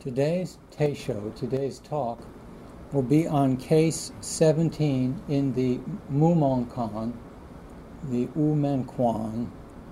Today's Teisho, today's talk, will be on case 17 in the Mumongkan, the Umenquan.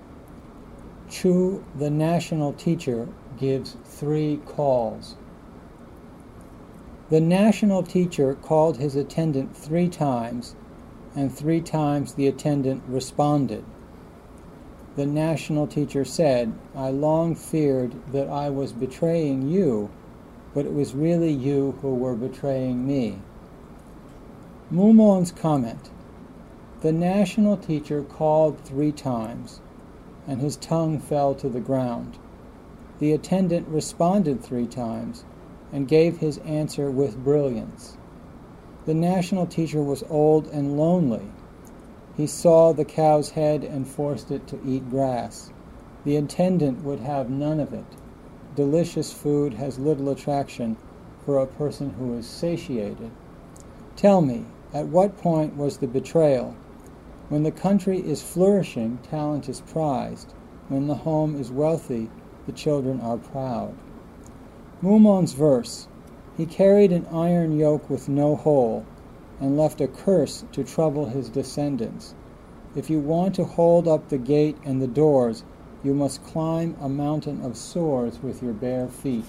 Chu, the national teacher, gives 3 calls. The national teacher called his attendant 3 times, and 3 times the attendant responded. The national teacher said, "I long feared that I was betraying you, but it was really you who were betraying me." Mumon's comment: the national teacher called 3 times, and his tongue fell to the ground. The attendant responded 3 times, and gave his answer with brilliance. The national teacher was old and lonely. He saw the cow's head and forced it to eat grass. The attendant would have none of it. Delicious food has little attraction for a person who is satiated. Tell me, at what point was the betrayal? When the country is flourishing, talent is prized. When the home is wealthy, the children are proud. Mumon's verse: he carried an iron yoke with no hole, and left a curse to trouble his descendants. If you want to hold up the gate and the doors, you must climb a mountain of sores with your bare feet.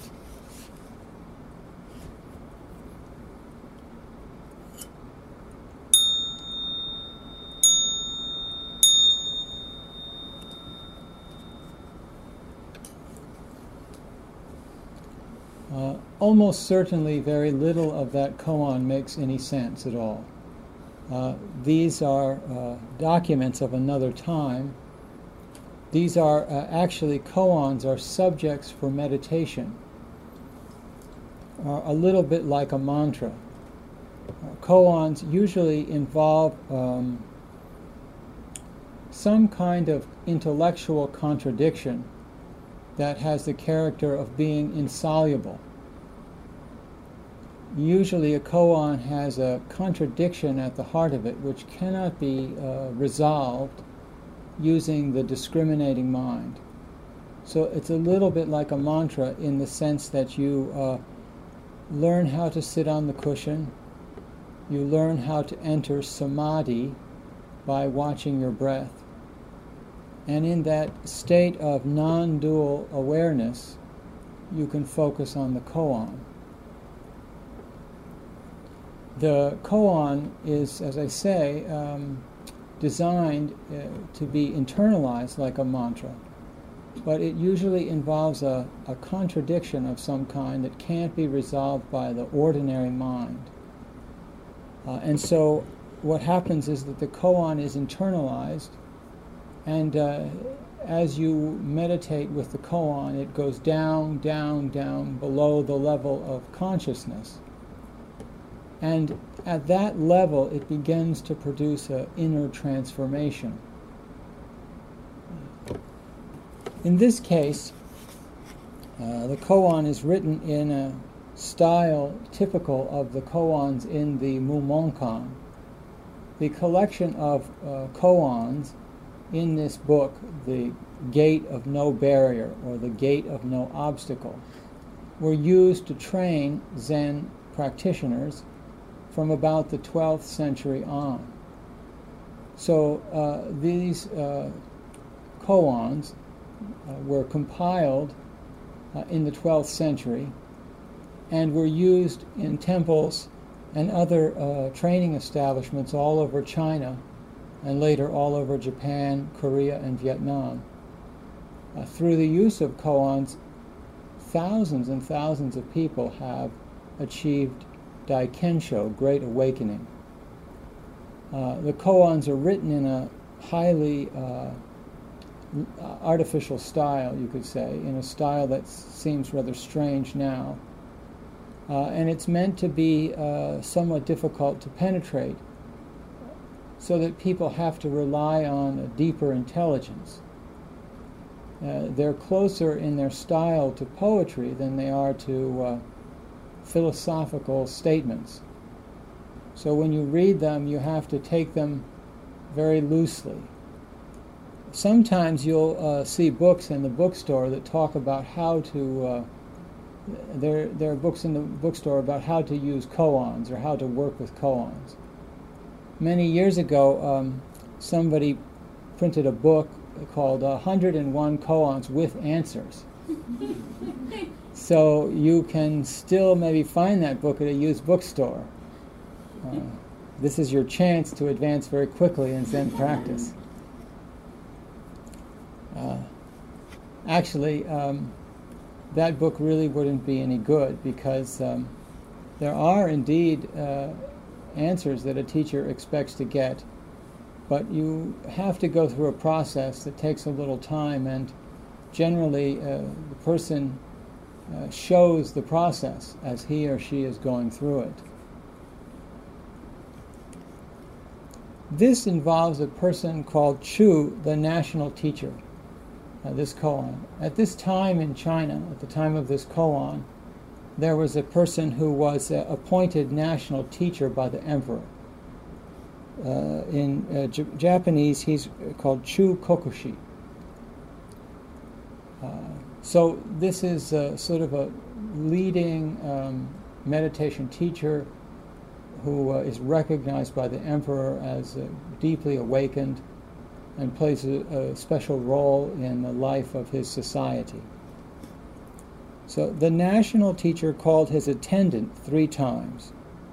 Almost certainly very little of that koan makes any sense at all. These are documents of another time. These are actually, koans are subjects for meditation, a little bit like a mantra. Koans usually involve some kind of intellectual contradiction that has the character of being insoluble. Usually a koan has a contradiction at the heart of it which cannot be resolved using the discriminating mind. So it's a little bit like a mantra in the sense that you learn how to sit on the cushion, you learn how to enter samadhi by watching your breath, and in that state of non-dual awareness you can focus on the koan. The koan is, as I say, designed to be internalized like a mantra, but it usually involves a contradiction of some kind that can't be resolved by the ordinary mind. And so what happens is that the koan is internalized, and as you meditate with the koan, it goes down, down, down below the level of consciousness. And at that level, it begins to produce an inner transformation. In this case, the koan is written in a style typical of the koans in the Mumongkan. The collection of koans in this book, the Gate of No Barrier, or the Gate of No Obstacle, were used to train Zen practitioners from about the 12th century on. So these koans were compiled in the 12th century and were used in temples and other training establishments all over China and later all over Japan, Korea, and Vietnam. Through the use of koans, thousands and thousands of people have achieved Daikensho, Great Awakening. The koans are written in a highly artificial style, you could say, in a style that seems rather strange now. And it's meant to be somewhat difficult to penetrate, so that people have to rely on a deeper intelligence. They're closer in their style to poetry than they are to philosophical statements. So when you read them, you have to take them very loosely. Sometimes you'll see books in the bookstore that talk about how to there are books in the bookstore about how to use koans or how to work with koans. Many years ago, somebody printed a book called 101 Koans with Answers. So you can still maybe find that book at a used bookstore. This is your chance to advance very quickly in Zen practice. Actually, that book really wouldn't be any good because there are indeed answers that a teacher expects to get, but you have to go through a process that takes a little time, and generally the person shows the process as he or she is going through it. This involves a person called Chu, the national teacher, this koan. At this time in China, at the time of this koan, there was a person who was appointed national teacher by the emperor. In Japanese, he's called Chu Kokushi. So this is sort of a leading meditation teacher who is recognized by the emperor as deeply awakened and plays a special role in the life of his society. So the national teacher called his attendant 3 times.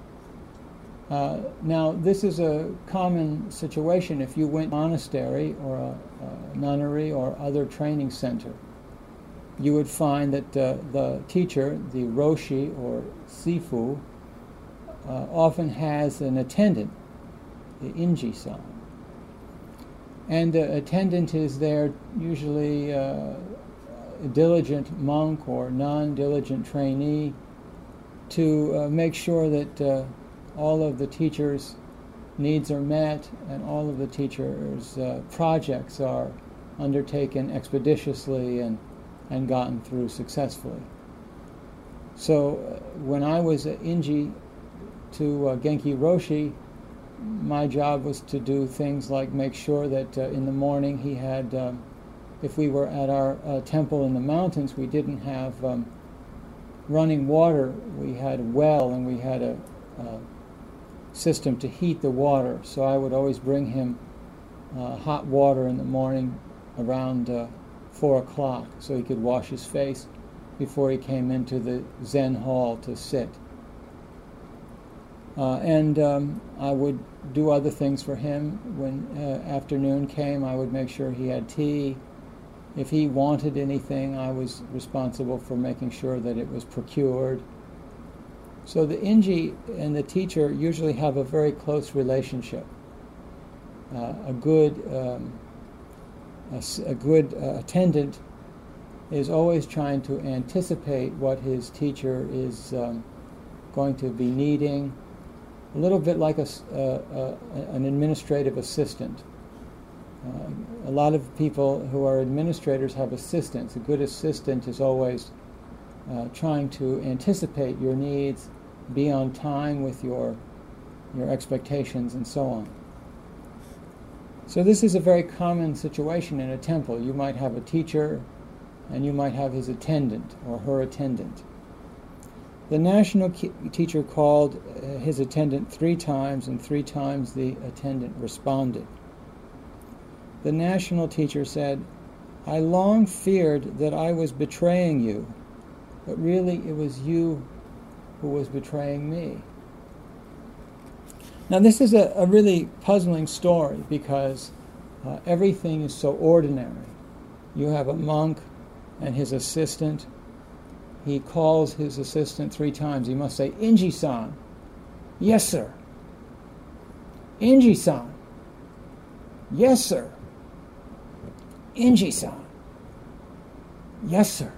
Now, this is a common situation if you went to a monastery or a nunnery or other training center. You would find that the teacher, the roshi or sifu, often has an attendant, the inji-san. And the attendant is there usually a diligent monk or non-diligent trainee to make sure that all of the teacher's needs are met and all of the teacher's projects are undertaken expeditiously and gotten through successfully. So when I was at Inji to Genki Roshi, my job was to do things like make sure that in the morning he had, if we were at our temple in the mountains, we didn't have running water. We had a well and we had a system to heat the water. So I would always bring him hot water in the morning around 4 o'clock so he could wash his face before he came into the Zen hall to sit. And I would do other things for him. When afternoon came, I would make sure he had tea. If he wanted anything, I was responsible for making sure that it was procured. So the inji and the teacher usually have a very close relationship. A good attendant is always trying to anticipate what his teacher is going to be needing, a little bit like an administrative assistant. A lot of people who are administrators have assistants. A good assistant is always trying to anticipate your needs, be on time with your expectations, and so on. So this is a very common situation in a temple. You might have a teacher, and you might have his attendant or her attendant. The national teacher called his attendant 3 times, and 3 times the attendant responded. The national teacher said, "I long feared that I was betraying you, but really it was you who was betraying me." Now this is a really puzzling story because everything is so ordinary. You have a monk and his assistant. He calls his assistant 3 times. He must say, "Inji-san." "Yes, sir." "Inji-san." "Yes, sir." "Inji-san." "Yes, sir."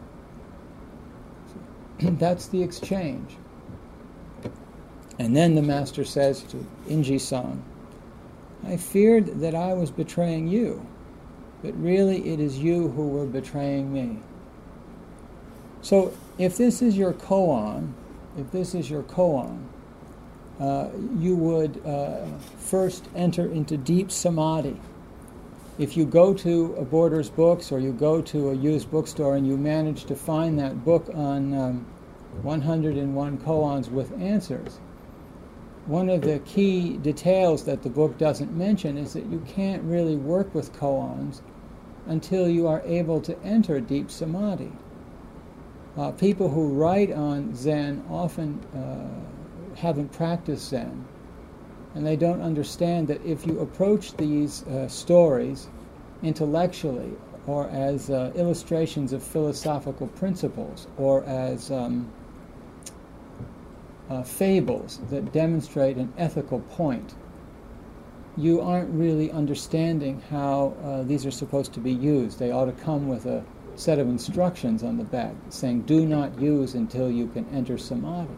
That's the exchange. And then the master says to Inji-san, "I feared that I was betraying you, but really it is you who were betraying me." So if this is your koan, you would first enter into deep samadhi. If you go to a Borders Books or you go to a used bookstore and you manage to find that book on 101 koans with answers. One of the key details that the book doesn't mention is that you can't really work with koans until you are able to enter deep samadhi. People who write on Zen often haven't practiced Zen, and they don't understand that if you approach these stories intellectually, or as illustrations of philosophical principles, or as fables that demonstrate an ethical point, you aren't really understanding how these are supposed to be used. They ought to come with a set of instructions on the back saying, do not use until you can enter samadhi.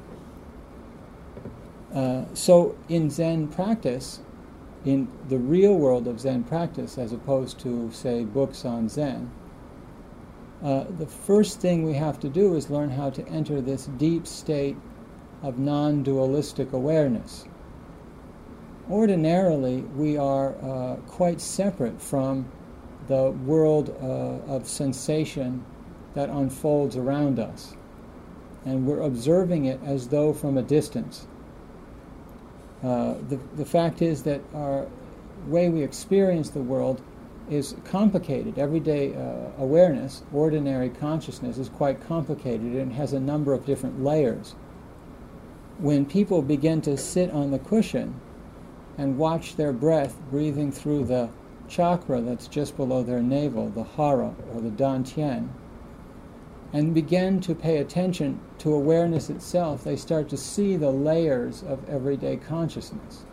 So in Zen practice, in the real world of Zen practice, as opposed to, say, books on Zen, the first thing we have to do is learn how to enter this deep state of non-dualistic awareness. Ordinarily, we are quite separate from the world of sensation that unfolds around us, and we're observing it as though from a distance. The fact is that our way we experience the world is complicated. Everyday awareness, ordinary consciousness, is quite complicated and has a number of different layers. When people begin to sit on the cushion and watch their breath breathing through the chakra that's just below their navel, the hara or the dantian, and begin to pay attention to awareness itself, they start to see the layers of everyday consciousness.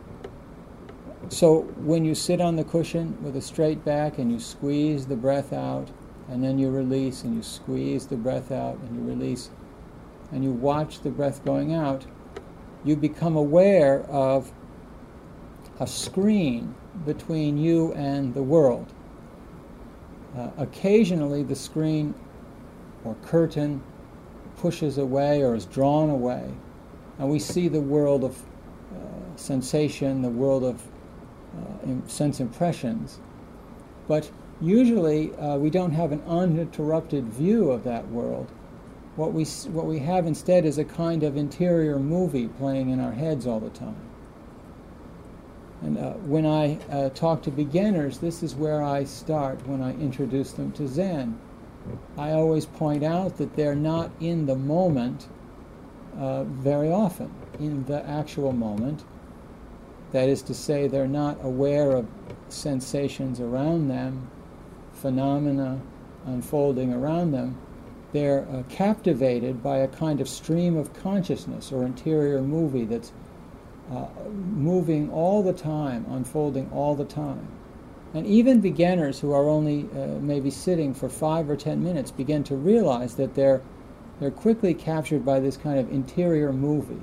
So when you sit on the cushion with a straight back and you squeeze the breath out, and then you release, and you squeeze the breath out and you release, and you watch the breath going out, you become aware of a screen between you and the world. Occasionally the screen or curtain pushes away or is drawn away, and we see the world of sensation, the world of sense impressions. But usually we don't have an uninterrupted view of that world. What we have instead is a kind of interior movie playing in our heads all the time. And when I talk to beginners, this is where I start when I introduce them to Zen. I always point out that they're not in the moment very often, in the actual moment. That is to say, they're not aware of sensations around them, phenomena unfolding around them. They're captivated by a kind of stream of consciousness or interior movie that's moving all the time, unfolding all the time. And even beginners who are only maybe sitting for 5 or 10 minutes begin to realize that they're quickly captured by this kind of interior movie.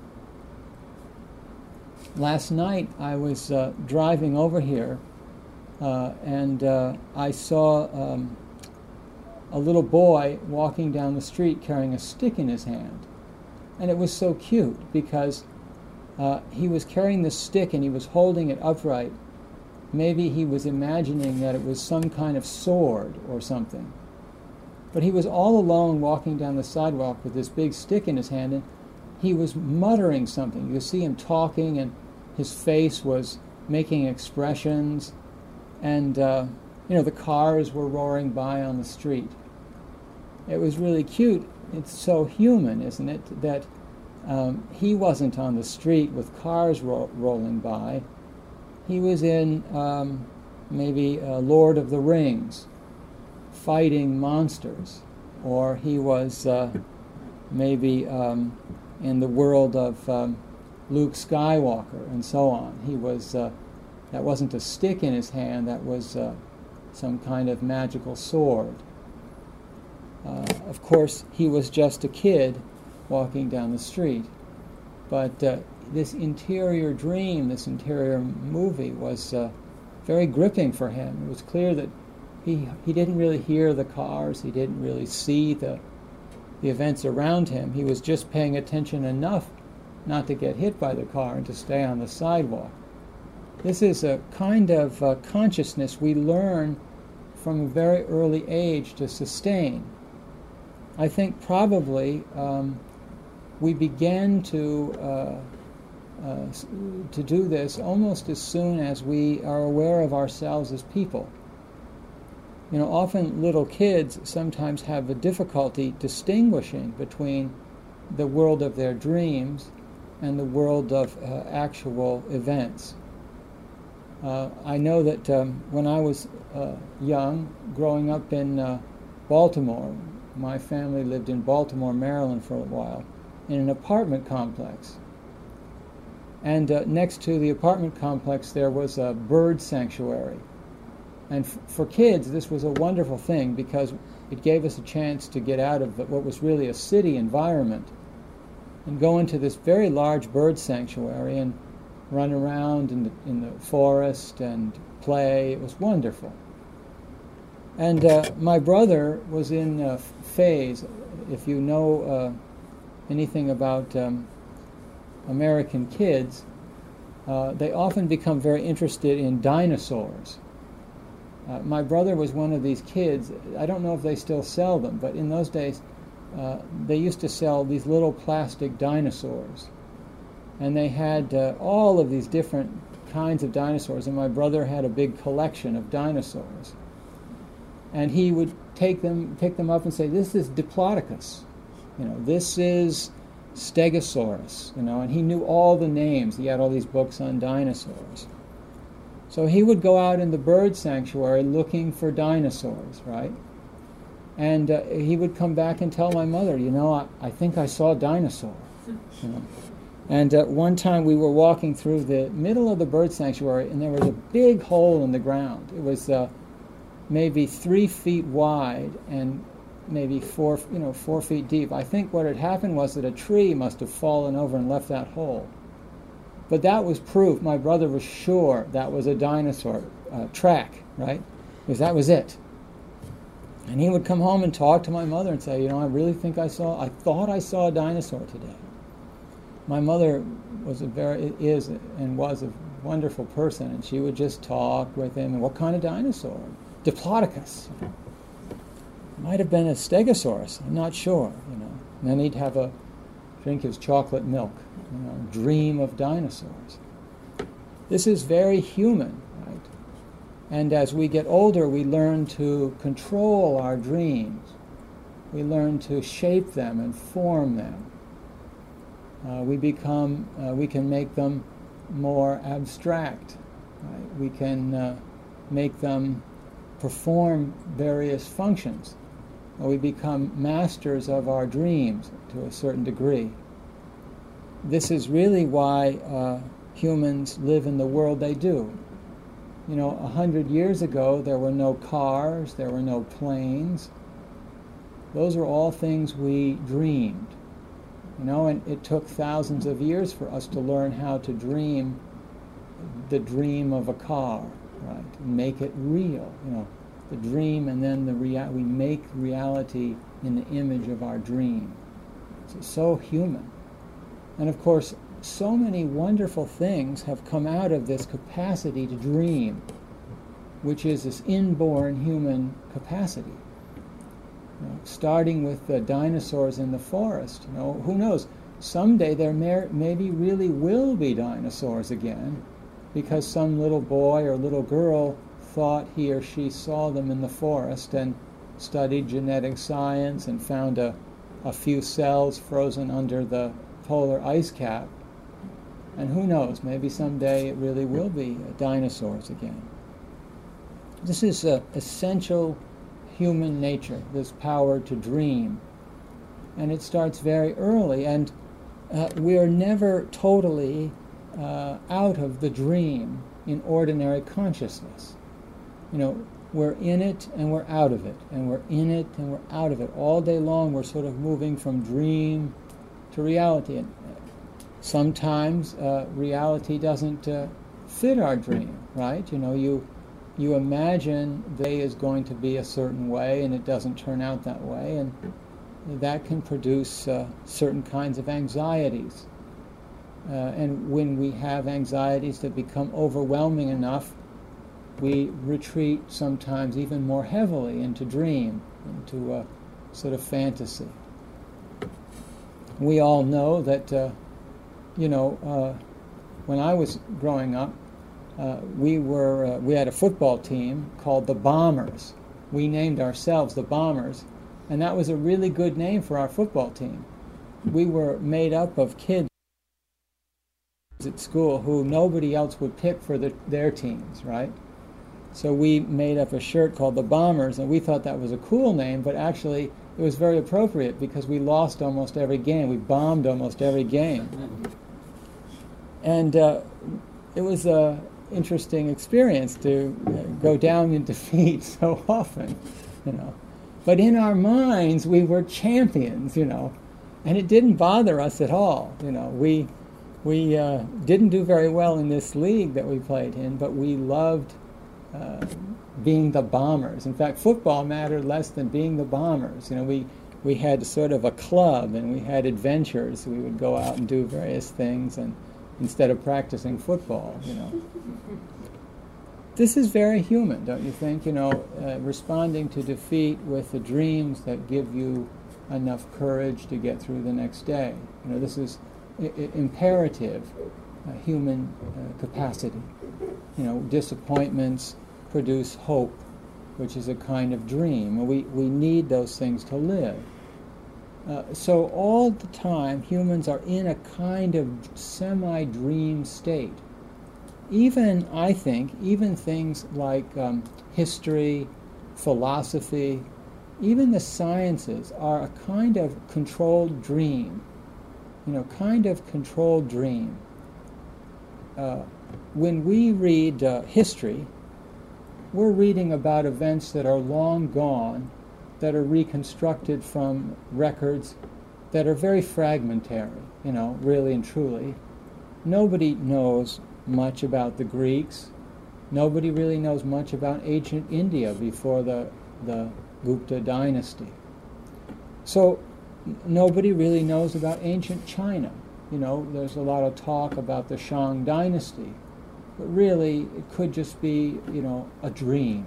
Last night I was driving over here and I saw a little boy walking down the street carrying a stick in his hand. And it was so cute because he was carrying this stick and he was holding it upright. Maybe he was imagining that it was some kind of sword or something. But he was all alone walking down the sidewalk with this big stick in his hand, and he was muttering something. You could see him talking, and his face was making expressions, and the cars were roaring by on the street. It was really cute. It's so human, isn't it, that he wasn't on the street with cars rolling by. He was in maybe Lord of the Rings, fighting monsters, or he was maybe in the world of Luke Skywalker and so on. He was that wasn't a stick in his hand, that was some kind of magical sword. Of course, he was just a kid walking down the street, but this interior dream, this interior movie was very gripping for him. It was clear that he didn't really hear the cars, he didn't really see the events around him. He was just paying attention enough not to get hit by the car and to stay on the sidewalk. This is a kind of consciousness we learn from a very early age to sustain. I think probably we began to do this almost as soon as we are aware of ourselves as people. You know, often little kids sometimes have a difficulty distinguishing between the world of their dreams and the world of actual events. I know that when I was young, growing up in Baltimore, my family lived in Baltimore, Maryland for a while, in an apartment complex. And next to the apartment complex there was a bird sanctuary. And for kids, this was a wonderful thing because it gave us a chance to get out of what was really a city environment and go into this very large bird sanctuary and run around in the forest and play. It was wonderful. And my brother was in a phase, if you know anything about American kids, they often become very interested in dinosaurs. My brother was one of these kids. I don't know if they still sell them, but in those days they used to sell these little plastic dinosaurs. And they had all of these different kinds of dinosaurs, and my brother had a big collection of dinosaurs. And he would pick them up and say, "This is Diplodocus, you know, this is Stegosaurus," you know, and he knew all the names. He had all these books on dinosaurs. So he would go out in the bird sanctuary looking for dinosaurs, right? And he would come back and tell my mother, "You know, I think I saw a dinosaur," you know. And one time we were walking through the middle of the bird sanctuary, and there was a big hole in the ground. It was maybe 3 feet wide and maybe 4 feet deep. I think what had happened was that a tree must have fallen over and left that hole. But that was proof. My brother was sure that was a dinosaur track, right? Because that was it. And he would come home and talk to my mother and say, "You know, I really think I thought I saw a dinosaur today." My mother was was a wonderful person, and she would just talk with him. And what kind of dinosaur? Diplodocus. Might have been a Stegosaurus. I'm not sure. You know. And then he'd drink his chocolate milk. You know, dream of dinosaurs. This is very human, right? And as we get older, we learn to control our dreams. We learn to shape them and form them. We can make them more abstract. Right? We can make them perform various functions. We become masters of our dreams to a certain degree. This is really why humans live in the world they do. You know, 100 years ago, there were no cars, there were no planes. Those are all things we dreamed. You know, and it took thousands of years for us to learn how to dream the dream of a car, right? And make it real, you know, the dream, and then we make reality in the image of our dream. It's so human. And of course, so many wonderful things have come out of this capacity to dream, which is this inborn human capacity. You know, starting with the dinosaurs in the forest. You know, who knows? Someday there maybe really will be dinosaurs again, because some little boy or little girl thought he or she saw them in the forest and studied genetic science and found a few cells frozen under the polar ice cap. And who knows? Maybe someday it really will be dinosaurs again. This is essential human nature, this power to dream. And it starts very early, and we are never totally out of the dream in ordinary consciousness. You know, we're in it and we're out of it, and we're in it and we're out of it. All day long we're sort of moving from dream to reality. And sometimes reality doesn't fit our dream, right? You know, you imagine the day is going to be a certain way and it doesn't turn out that way, and that can produce certain kinds of anxieties. And when we have anxieties that become overwhelming enough, we retreat sometimes even more heavily into dream, into sort of fantasy. We all know that, when I was growing up, we had a football team called the Bombers. We named ourselves the Bombers, and that was a really good name for our football team. We were made up of kids at school who nobody else would pick for their teams, right? So we made up a shirt called the Bombers, and we thought that was a cool name, but actually it was very appropriate because we lost almost every game. We bombed almost every game. And it was an interesting experience to go down in defeat so often, But in our minds, we were champions, and it didn't bother us at all. We didn't do very well in this league that we played in, but we loved being the Bombers. In fact, football mattered less than being the Bombers. We had sort of a club, and we had adventures. We would go out and do various things, and instead of practicing football, This is very human, don't you think? Responding to defeat with the dreams that give you enough courage to get through the next day. This is imperative human capacity. Disappointments produce hope, which is a kind of dream. We need those things to live. So all the time, humans are in a kind of semi-dream state. I think, even things like history, philosophy, even the sciences are a kind of controlled dream. Controlled dream. When we read history, we're reading about events that are long gone, that are reconstructed from records that are very fragmentary, really and truly. Nobody knows much about the Greeks. Nobody really knows much about ancient India before the Gupta dynasty. So nobody really knows about ancient China. There's a lot of talk about the Shang dynasty, but really it could just be, a dream.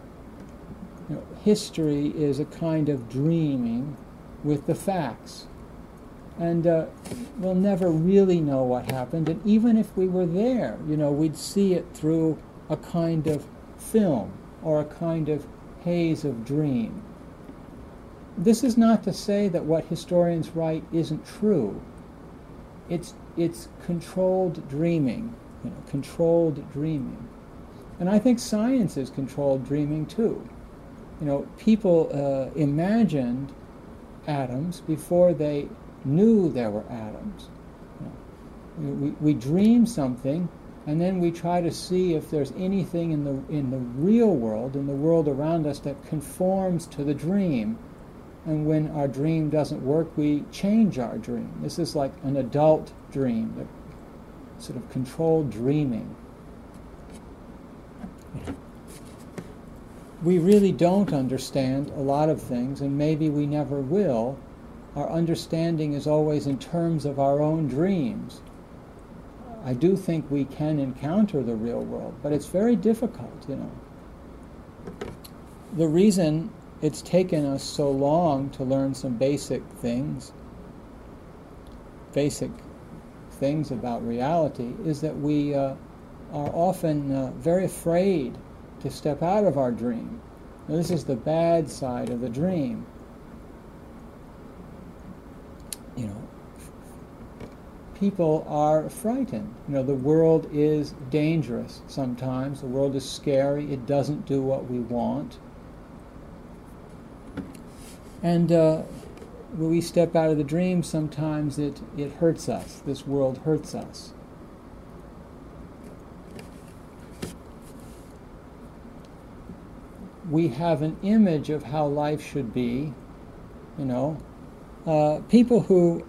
History is a kind of dreaming with the facts. And we'll never really know what happened. And even if we were there, we'd see it through a kind of film or a kind of haze of dream. This is not to say that what historians write isn't true. It's controlled dreaming, controlled dreaming. And I think science is controlled dreaming too. People imagined atoms before they knew there were atoms. We dream something, and then we try to see if there's anything in the real world, in the world around us, that conforms to the dream. And when our dream doesn't work, we change our dream. This is like an adult dream, the sort of controlled dreaming. We really don't understand a lot of things, and maybe we never will. Our understanding is always in terms of our own dreams. I do think we can encounter the real world, but it's very difficult, The reason it's taken us so long to learn some basic things about reality is that we are often very afraid to step out of our dream. Now, this is the bad side of the dream. People are frightened. The world is dangerous sometimes. The world is scary. It doesn't do what we want. And when we step out of the dream, sometimes it hurts us. This world hurts us. We have an image of how life should be. People who,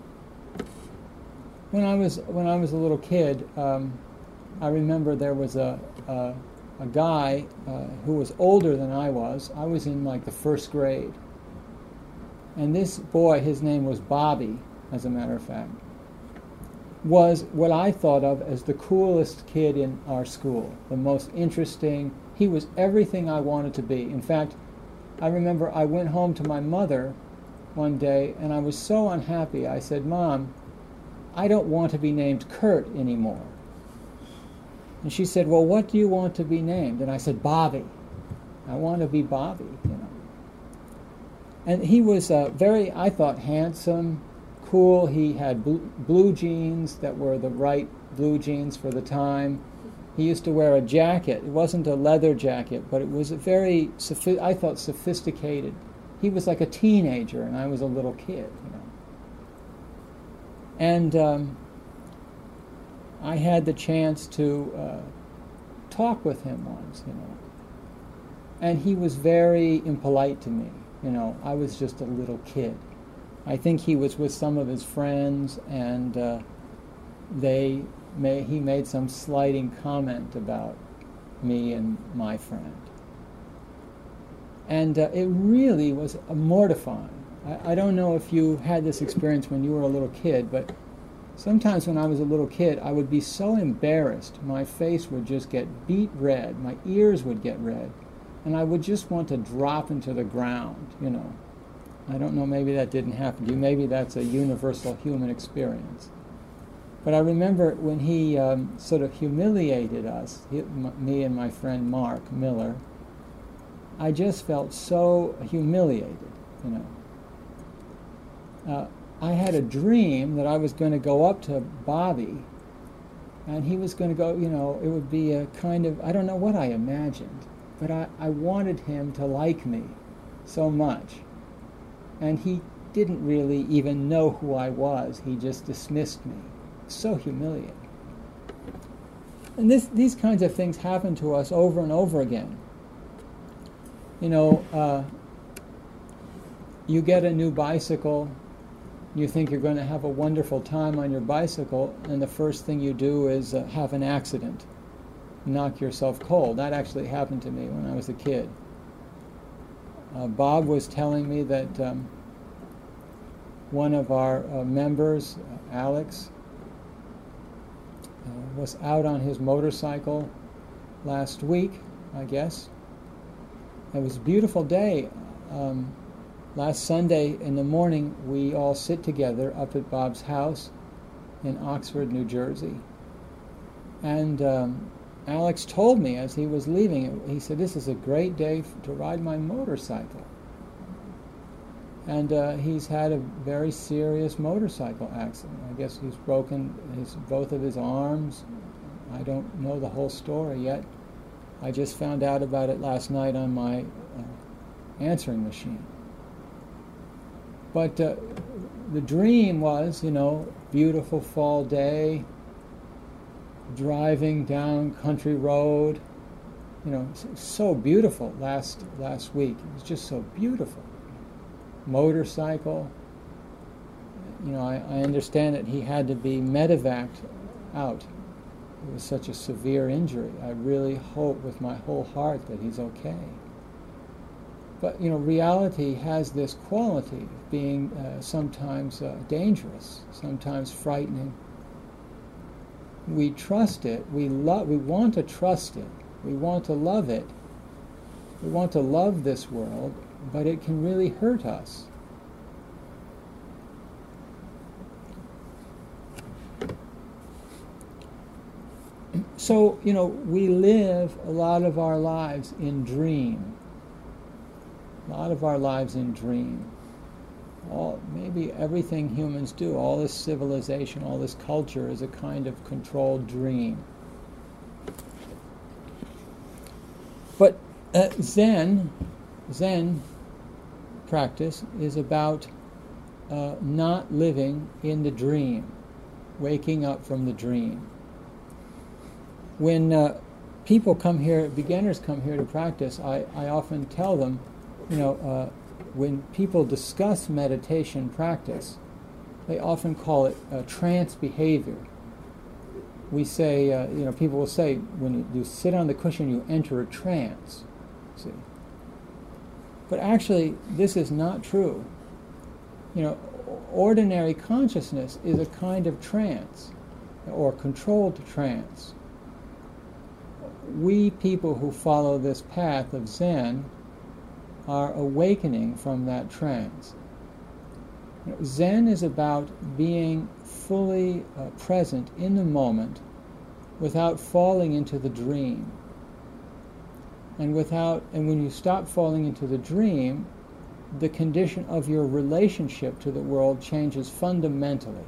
when I was a little kid, I remember there was a guy who was older than I was. I was in like the first grade. And this boy, his name was Bobby, as a matter of fact, was what I thought of as the coolest kid in our school, the most interesting. He was everything I wanted to be. In fact, I remember I went home to my mother one day, and I was so unhappy. I said, "Mom, I don't want to be named Kurt anymore." And she said, "Well, what do you want to be named?" And I said, "Bobby. I want to be Bobby, you know." And he was very, I thought, handsome, cool. He had blue jeans that were the right blue jeans for the time. He used to wear a jacket. It wasn't a leather jacket, but it was a very, I thought, sophisticated. He was like a teenager, and I was a little kid, you know. And I had the chance to talk with him once, you know. And he was very impolite to me, you know. I was just a little kid. I think he was with some of his friends, and he made some slighting comment about me and my friend. And it really was mortifying. I don't know if you had this experience when you were a little kid, but sometimes when I was a little kid, I would be so embarrassed. My face would just get beet red. My ears would get red. And I would just want to drop into the ground, you know. I don't know, maybe that didn't happen to you. Maybe that's a universal human experience. But I remember when he sort of humiliated us, me and my friend Mark Miller, I just felt so humiliated, you know. I had a dream that I was going to go up to Bobby, and he was going to go, you know, it would be a kind of, I don't know what I imagined, but I wanted him to like me so much. And he didn't really even know who I was. He just dismissed me. So humiliating. And these kinds of things happen to us over and over again. You know, you get a new bicycle, you think you're going to have a wonderful time on your bicycle, and the first thing you do is have an accident, knock yourself cold. That actually happened to me when I was a kid. Bob was telling me that one of our members, Alex, was out on his motorcycle last week, I guess. It was a beautiful day. Last Sunday in the morning, we all sit together up at Bob's house in Oxford, New Jersey. And Alex told me as he was leaving, he said, "This is a great day to ride my motorcycle." And he's had a very serious motorcycle accident. I guess he's broken both of his arms. I don't know the whole story yet. I just found out about it last night on my answering machine. But the dream was, you know, beautiful fall day, driving down country road, you know, so beautiful last week. It was just so beautiful. Motorcycle. You know, I understand that he had to be medevaced out. It was such a severe injury. I really hope with my whole heart that he's okay. But, you know, reality has this quality of being sometimes dangerous, sometimes frightening. We trust it. We want to trust it. We want to love it. We want to love this world, but it can really hurt us. So, you know, we live a lot of our lives in dream. A lot of our lives in dream. Maybe everything humans do, all this civilization, all this culture is a kind of controlled dream. But Zen practice is about not living in the dream, waking up from the dream. When people come here, beginners come here to practice, I often tell them, you know, when people discuss meditation practice, they often call it trance behavior. We say, you know, people will say, when you sit on the cushion, you enter a trance. See, but actually, this is not true. You know, ordinary consciousness is a kind of trance, or controlled trance. We people who follow this path of Zen are awakening from that trance. Zen is about being fully present in the moment without falling into the dream. And when you stop falling into the dream, the condition of your relationship to the world changes fundamentally.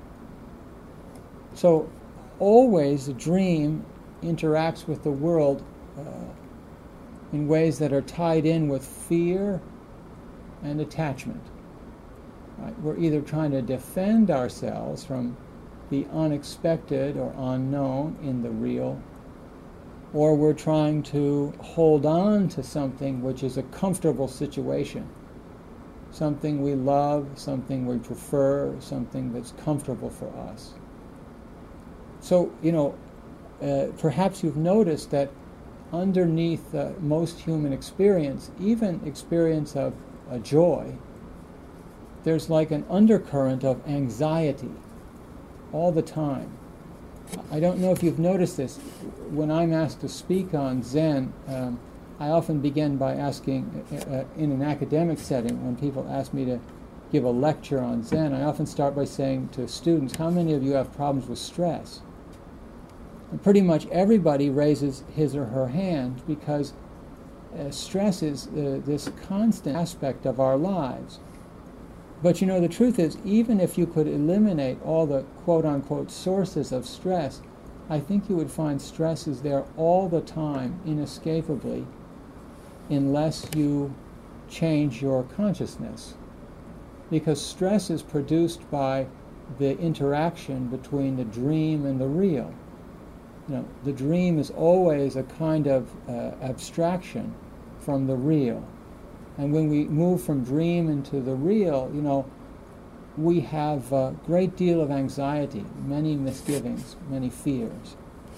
So always the dream interacts with the world in ways that are tied in with fear and attachment. Right? We're either trying to defend ourselves from the unexpected or unknown in the real, or we're trying to hold on to something which is a comfortable situation, something we love, something we prefer, something that's comfortable for us. So, perhaps you've noticed that underneath most human experience, even experience of joy, there's like an undercurrent of anxiety all the time. I don't know if you've noticed this. When I'm asked to speak on Zen, I often begin by asking, in an academic setting, when people ask me to give a lecture on Zen, I often start by saying to students, how many of you have problems with stress? And pretty much everybody raises his or her hand, because stress is this constant aspect of our lives. But the truth is, even if you could eliminate all the quote-unquote sources of stress, I think you would find stress is there all the time, inescapably, unless you change your consciousness. Because stress is produced by the interaction between the dream and the real. The dream is always a kind of abstraction from the real. And when we move from dream into the real, we have a great deal of anxiety, many misgivings, many fears.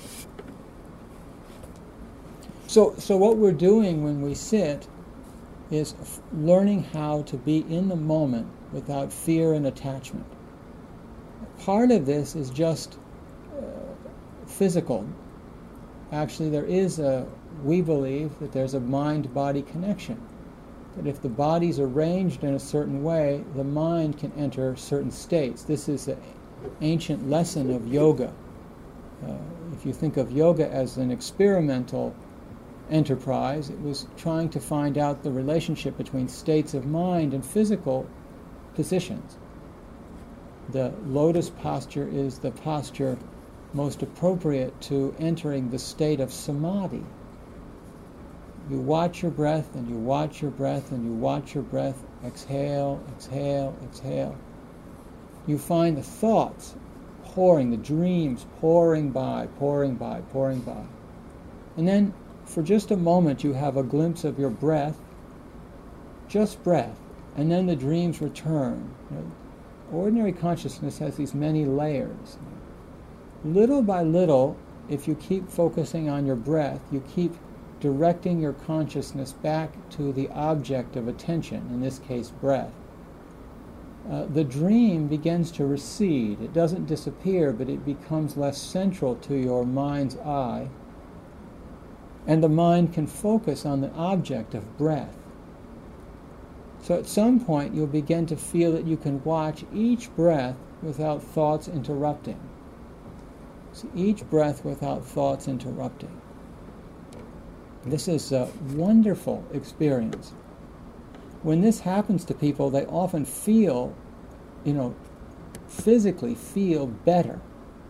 So what we're doing when we sit is learning how to be in the moment without fear and attachment. Part of this is just physical. Actually, we believe that there's a mind-body connection. That if the body's arranged in a certain way, the mind can enter certain states. This is an ancient lesson of yoga. If you think of yoga as an experimental enterprise, it was trying to find out the relationship between states of mind and physical positions. The lotus posture is the posture most appropriate to entering the state of samadhi. You watch your breath, and you watch your breath, and you watch your breath. Exhale, exhale, exhale. You find the thoughts pouring, the dreams pouring by, pouring by, pouring by. And then, for just a moment, you have a glimpse of your breath, just breath, and then the dreams return. Ordinary consciousness has these many layers. Little by little, if you keep focusing on your breath, you keep directing your consciousness back to the object of attention, in this case breath, the dream begins to recede. It doesn't disappear, but it becomes less central to your mind's eye, and the mind can focus on the object of breath. So at some point you'll begin to feel that you can watch each breath without thoughts interrupting. So each breath without thoughts interrupting. This is a wonderful experience. When this happens to people, they often feel, physically feel better.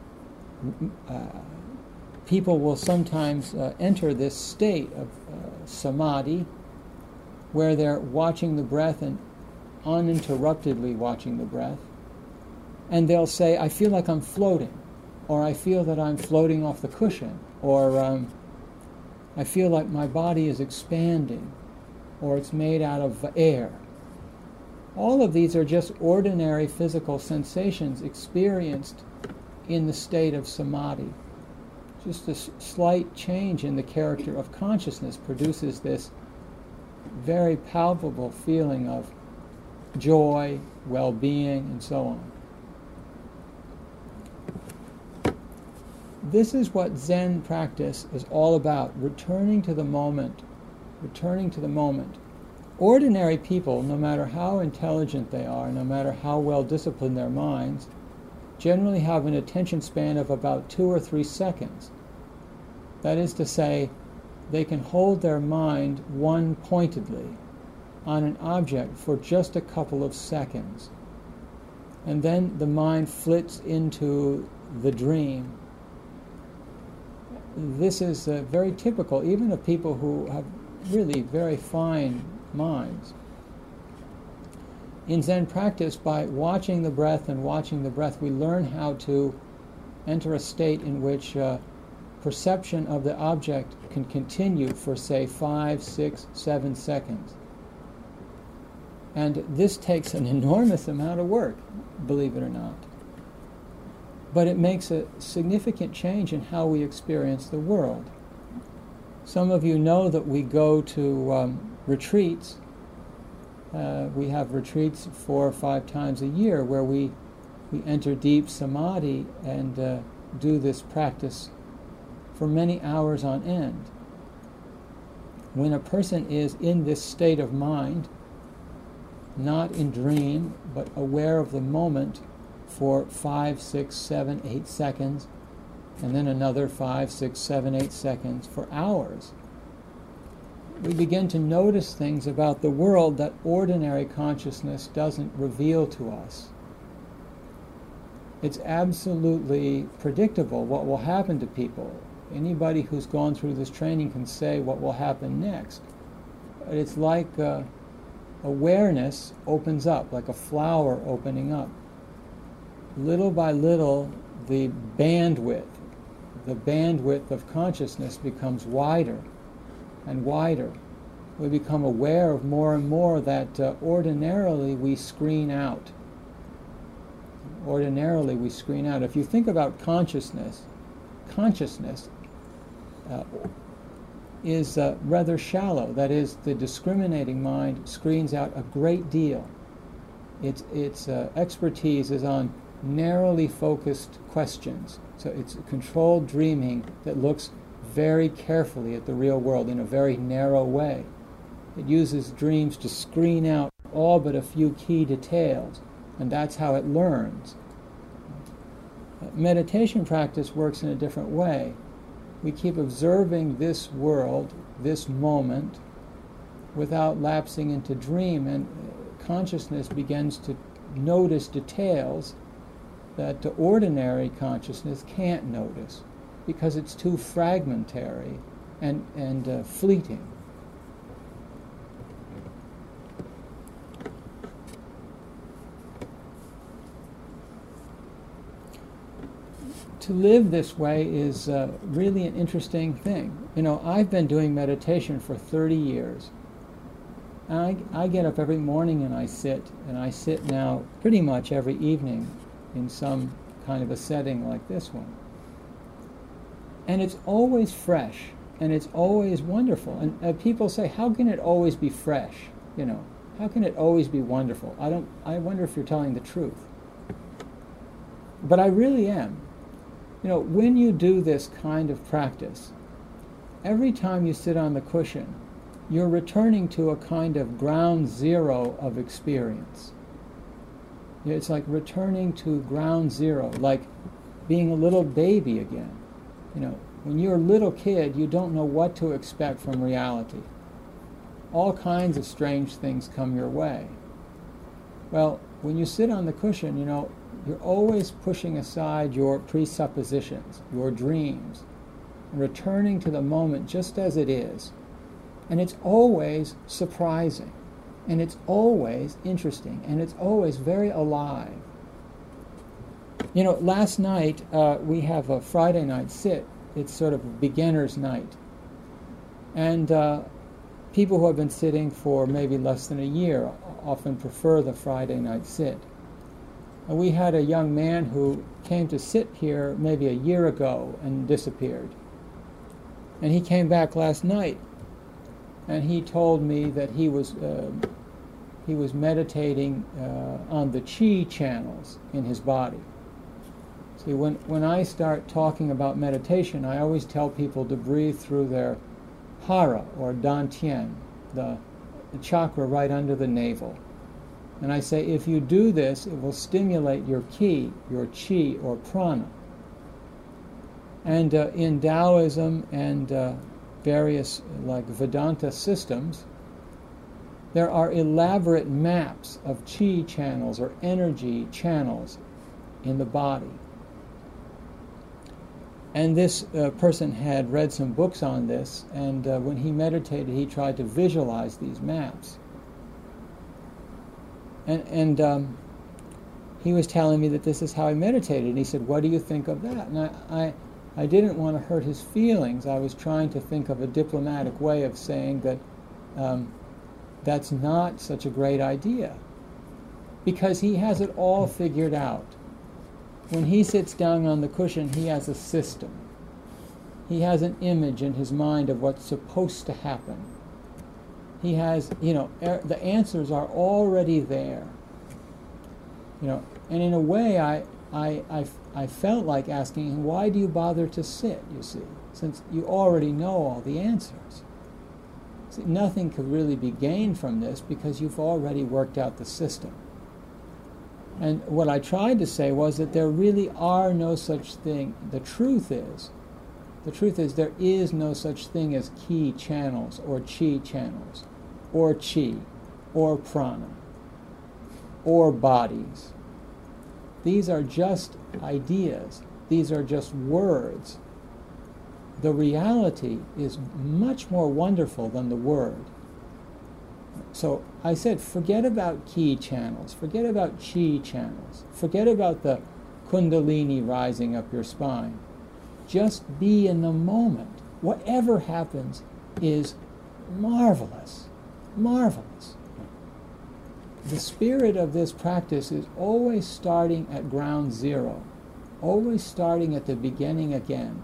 People will sometimes enter this state of samadhi, where they're watching the breath and uninterruptedly watching the breath, and they'll say, I feel like I'm floating, or I feel that I'm floating off the cushion, or I feel like my body is expanding, or it's made out of air. All of these are just ordinary physical sensations experienced in the state of samadhi. Just a slight change in the character of consciousness produces this very palpable feeling of joy, well-being, and so on. This is what Zen practice is all about, returning to the moment, Ordinary people, no matter how intelligent they are, no matter how well disciplined their minds, generally have an attention span of about 2 or 3 seconds. That is to say, they can hold their mind one-pointedly on an object for just a couple of seconds. And then the mind flits into the dream. This is very typical, even of people who have really very fine minds. In Zen practice, by watching the breath and watching the breath, we learn how to enter a state in which perception of the object can continue for, say, 5, 6, 7 seconds. And this takes an enormous amount of work, believe it or not. But it makes a significant change in how we experience the world. Some of you know that we go to retreats. We have retreats 4 or 5 times a year where we enter deep samadhi and do this practice for many hours on end. When a person is in this state of mind, not in dream, but aware of the moment for 5, 6, 7, 8 seconds, and then another 5, 6, 7, 8 seconds for hours, we begin to notice things about the world that ordinary consciousness doesn't reveal to us. It's absolutely predictable what will happen to people. Anybody who's gone through this training can say what will happen next. But it's like awareness opens up, like a flower opening up. Little by little, the bandwidth of consciousness becomes wider and wider. We become aware of more and more that ordinarily we screen out. Ordinarily we screen out. If you think about consciousness is rather shallow. That is, the discriminating mind screens out a great deal. Its expertise is on narrowly focused questions. So it's controlled dreaming that looks very carefully at the real world in a very narrow way. It uses dreams to screen out all but a few key details, and that's how it learns. Meditation practice works in a different way. We keep observing this world, this moment, without lapsing into dream, and consciousness begins to notice details that the ordinary consciousness can't notice because it's too fragmentary and fleeting. To live this way is really an interesting thing. You know, I've been doing meditation for 30 years. I get up every morning and I sit now pretty much every evening in some kind of a setting like this one. And it's always fresh, and it's always wonderful. And people say, how can it always be fresh? You know, how can it always be wonderful? I wonder if you're telling the truth. But I really am. You know, when you do this kind of practice, every time you sit on the cushion, you're returning to a kind of ground zero of experience. It's like returning to ground zero, like being a little baby again. You know, when you're a little kid, you don't know what to expect from reality. All kinds of strange things come your way. Well, when you sit on the cushion, you know, you're always pushing aside your presuppositions, your dreams, and returning to the moment just as it is. And it's always surprising, and it's always interesting, and it's always very alive. You know, last night we have a Friday night sit. It's sort of a beginner's night. And people who have been sitting for maybe less than a year often prefer the Friday night sit. And we had a young man who came to sit here maybe a year ago and disappeared. And he came back last night, and he told me that he was meditating on the chi channels in his body. See, when I start talking about meditation, I always tell people to breathe through their hara, or dantian, the chakra right under the navel. And I say, if you do this, it will stimulate your ki, your chi, or prana. And in Taoism and various like Vedanta systems, there are elaborate maps of chi channels or energy channels in the body. And this person had read some books on this, and when he meditated, he tried to visualize these maps. And he was telling me that this is how he meditated. And he said, "What do you think of that?" And I didn't want to hurt his feelings. I was trying to think of a diplomatic way of saying that that's not such a great idea, because he has it all figured out. When he sits down on the cushion, he has a system. He has an image in his mind of what's supposed to happen. He has, the answers are already there. And in a way, I felt like asking him, why do you bother to sit, you see, since you already know all the answers? See, nothing could really be gained from this because you've already worked out the system. And what I tried to say was that there really are no such thing. The truth is there is no such thing as ki channels or chi, or prana, or bodies. These are just ideas. These are just words. The reality is much more wonderful than the word. So I said, forget about ki channels, forget about chi channels, forget about the kundalini rising up your spine. Just be in the moment. Whatever happens is marvelous, marvelous. The spirit of this practice is always starting at ground zero, always starting at the beginning again.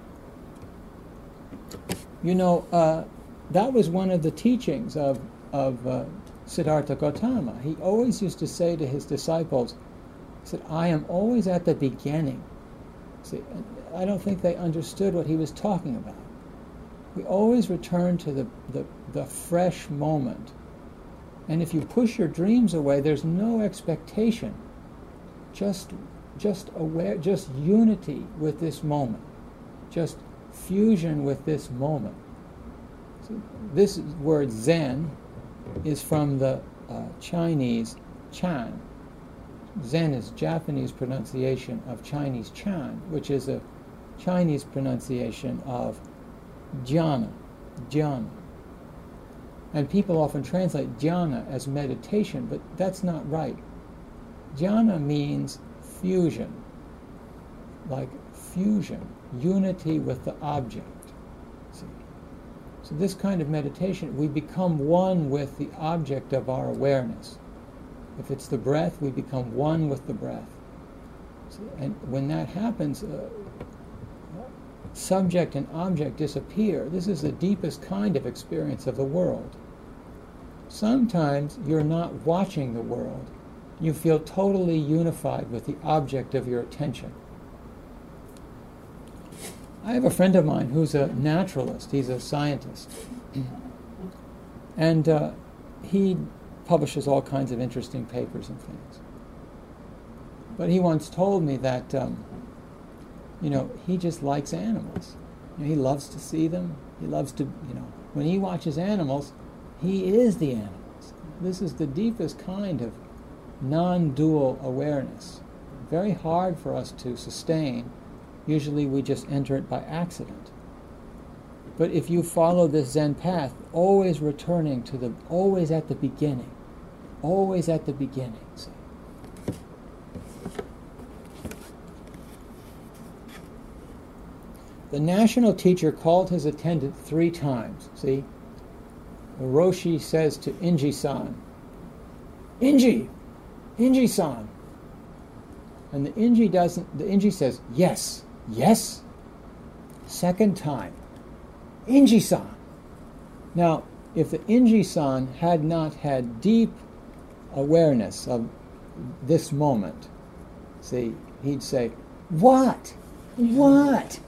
That was one of the teachings of Siddhartha Gautama. He always used to say to his disciples, he said, I am always at the beginning. See, I don't think they understood what he was talking about. We always return to the fresh moment. And if you push your dreams away, there's no expectation. Just aware, just unity with this moment. Just fusion with this moment. So this word Zen is from the Chinese Chan. Zen is Japanese pronunciation of Chinese Chan, which is a Chinese pronunciation of jhana. And people often translate jhana as meditation, but that's not right. Jhana means fusion, like fusion, unity with the object. See? So this kind of meditation, we become one with the object of our awareness. If it's the breath, we become one with the breath. See? And when that happens, subject and object disappear. This is the deepest kind of experience of the world. Sometimes you're not watching the world. You feel totally unified with the object of your attention. I have a friend of mine who's a naturalist. He's a scientist. And he publishes all kinds of interesting papers and things. But he once told me that he just likes animals. He loves to see them. He loves to, when he watches animals, he is the animals. This is the deepest kind of non-dual awareness. Very hard for us to sustain. Usually we just enter it by accident. But if you follow this Zen path, always returning to always at the beginning. Always at the beginning. See? The national teacher called his attendant 3 times. See? The Roshi says to Inji-san, Inji-san. And the Inji says, yes, yes. Second time, Inji-san. Now, if the Inji-san had not had deep awareness of this moment, see, he'd say, what? What?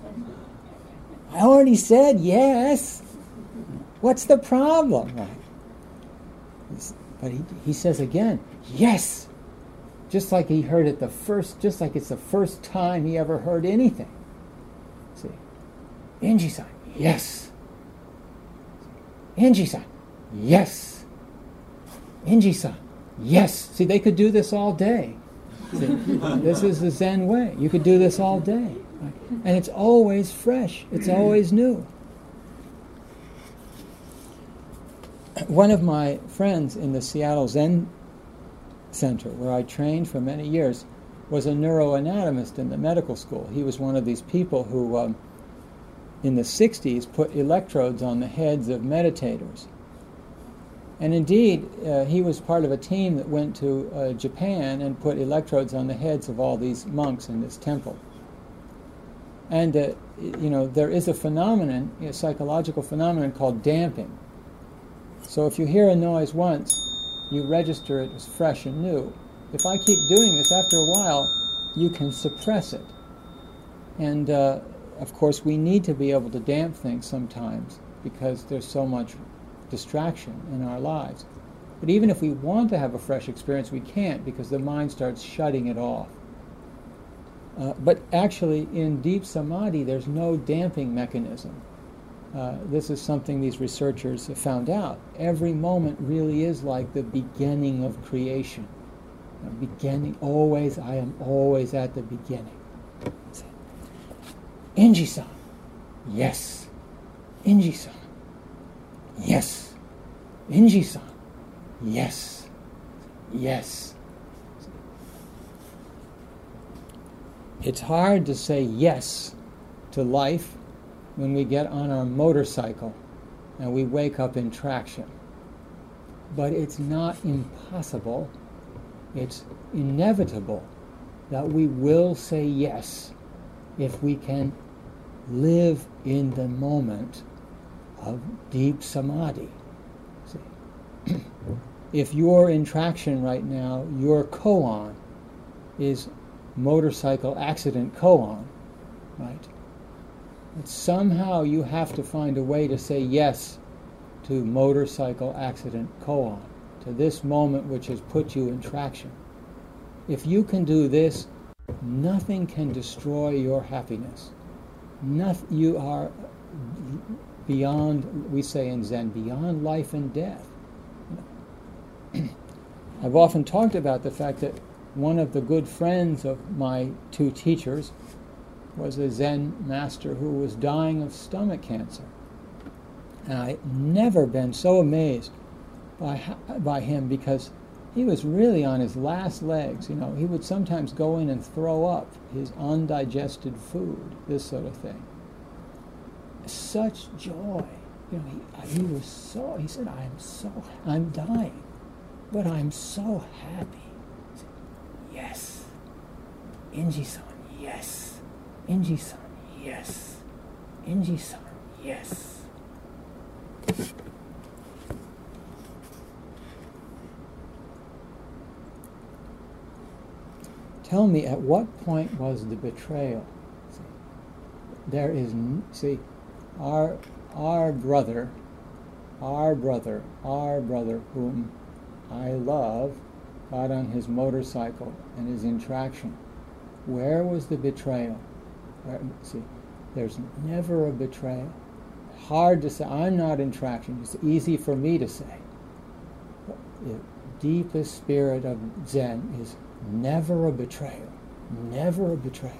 I already said yes. What's the problem? Right? But he says again, yes! Just like he heard it just like it's the first time he ever heard anything. See? Inji-san, yes! Inji-san, yes! Inji-san, yes! See, they could do this all day. See? This is the Zen way. You could do this all day. Right? And it's always fresh. It's always new. One of my friends in the Seattle Zen Center, where I trained for many years, was a neuroanatomist in the medical school. He was one of these people who, in the 60s, put electrodes on the heads of meditators. And indeed, he was part of a team that went to Japan and put electrodes on the heads of all these monks in this temple. And, there is a phenomenon, a psychological phenomenon called damping. So if you hear a noise once, you register it as fresh and new. If I keep doing this, after a while, you can suppress it. And, of course, we need to be able to damp things sometimes because there's so much distraction in our lives. But even if we want to have a fresh experience, we can't because the mind starts shutting it off. But actually, in deep samadhi, there's no damping mechanism. This is something these researchers have found out. Every moment really is like the beginning of creation. I am always at the beginning. Inji-san, yes. Inji-san, yes. Inji-san, yes. Yes. It's hard to say yes to life when we get on our motorcycle and we wake up in traction. But it's not impossible, it's inevitable that we will say yes if we can live in the moment of deep samadhi. See? If you're in traction right now, your koan is motorcycle accident koan, right? But somehow you have to find a way to say yes to motorcycle accident koan, to this moment which has put you in traction. If you can do this, nothing can destroy your happiness. You are beyond, we say in Zen, beyond life and death. I've often talked about the fact that one of the good friends of my two teachers was a Zen master who was dying of stomach cancer. And I've never been so amazed by him because he was really on his last legs. He would sometimes go in and throw up his undigested food, this sort of thing. Such joy. He said, I'm dying, but I'm so happy. Said, yes. Inji-san, yes. Inji-san, yes. Inji-san, yes. Tell me, at what point was the betrayal? Our brother, whom I love, got on his motorcycle and is in traction. Where was the betrayal? There's never a betrayal. Hard to say. I'm not in traction. It's easy for me to say. The deepest spirit of Zen is never a betrayal. Never a betrayal.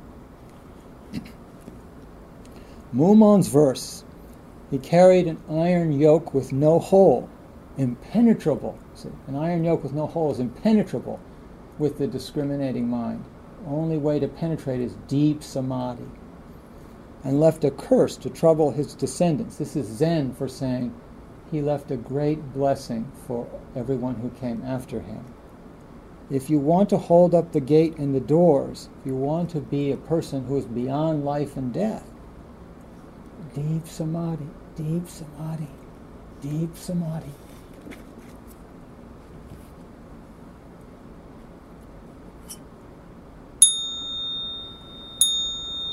Mumon's verse, he carried an iron yoke with no hole, impenetrable. See, an iron yoke with no hole is impenetrable with the discriminating mind. The only way to penetrate is deep samadhi. And left a curse to trouble his descendants. This is Zen for saying he left a great blessing for everyone who came after him. If you want to hold up the gate and the doors, if you want to be a person who is beyond life and death, deep samadhi, deep samadhi, deep samadhi.